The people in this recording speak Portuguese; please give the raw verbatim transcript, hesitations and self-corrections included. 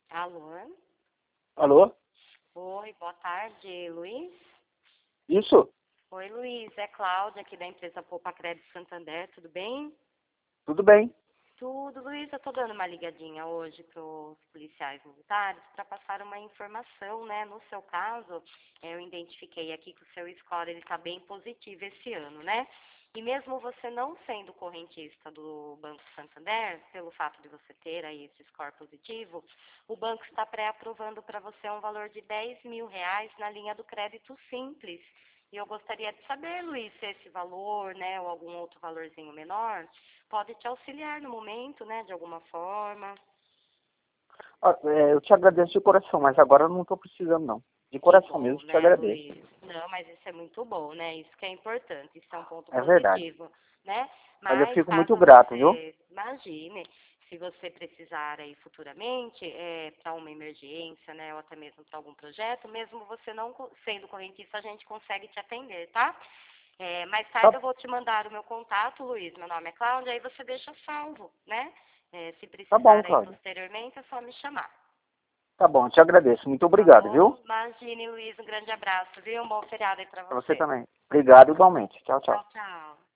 Alô? Alô? Oi, boa tarde, Luiz? Isso? Oi, Luiz, é Cláudia aqui da empresa Poupa Crédito Santander, tudo bem? Tudo bem? Tudo, Luiz, eu tô dando uma ligadinha hoje para os policiais militares para passar uma informação, né? No seu caso, eu identifiquei aqui que o seu score ele está bem positivo esse ano, né? E mesmo você não sendo correntista do Banco Santander, pelo fato de você ter aí esse score positivo, o banco está pré-aprovando para você um valor de dez mil reais na linha do crédito simples. E eu gostaria de saber, Luiz, se esse valor, né, ou algum outro valorzinho menor, pode te auxiliar no momento, né, de alguma forma. Ah, é, eu te agradeço de coração, mas agora eu não estou precisando, não. De Que coração bom, mesmo, te né, agradeço. Luiz? Não, mas isso é muito bom, né? Isso que é importante, isso é um ponto É verdade. positivo, né? Mas eu Mas fico muito caso grato, viu? você imagine, se você precisar aí futuramente, é, para uma emergência, né, ou até mesmo para algum projeto, mesmo você não co- sendo correntista, a gente consegue te atender, tá? É, mais Tá, tarde eu vou te mandar o meu contato, Luiz. Meu nome é Cláudia, aí você deixa salvo, né? É, se tá bom, precisar aí Cláudia. posteriormente, é só me chamar. Tá bom, te agradeço. Muito Tá obrigado, bom? viu? Imagine, Luiz, um grande abraço, viu? Um bom feriado aí pra Pra você você. também. Obrigado igualmente. Tchau, tchau. Tchau, tchau.